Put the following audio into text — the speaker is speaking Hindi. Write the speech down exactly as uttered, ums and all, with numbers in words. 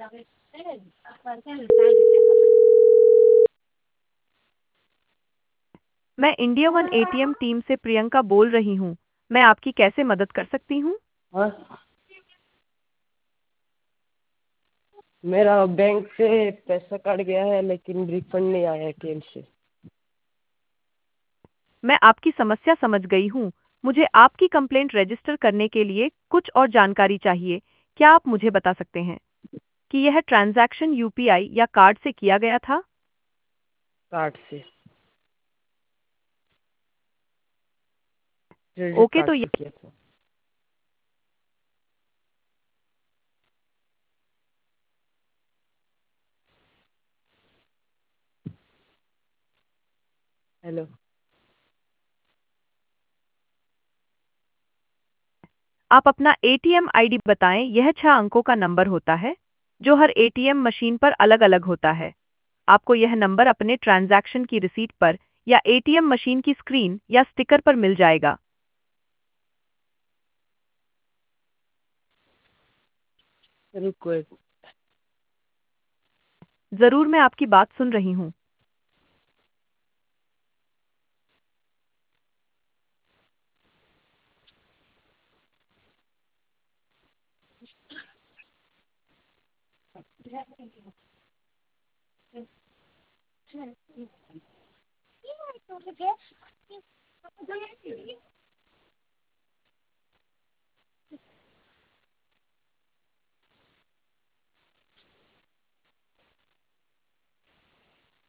मैं इंडिया वन एटीएम टीम से प्रियंका बोल रही हूँ। मैं आपकी कैसे मदद कर सकती हूँ? हाँ, मेरा बैंक से पैसा कट गया है लेकिन रिफंड नहीं आया एटीएम से। मैं आपकी समस्या समझ गई हूँ। मुझे आपकी कंप्लेंट रजिस्टर करने के लिए कुछ और जानकारी चाहिए। क्या आप मुझे बता सकते हैं कि यह ट्रांजैक्शन यूपीआई या कार्ड से किया गया था? कार्ड से, क्रेडिट ओके, कार्ड तो से ये किया था। हेलो। आप अपना एटीएम आईडी बताएं। यह छह अंकों का नंबर होता है जो हर एटीएम मशीन पर अलग-अलग होता है। आपको यह नंबर अपने ट्रांजैक्शन की रिसीट पर या एटीएम मशीन की स्क्रीन या स्टिकर पर मिल जाएगा। रुको एक। जरूर, मैं आपकी बात सुन रही हूँ।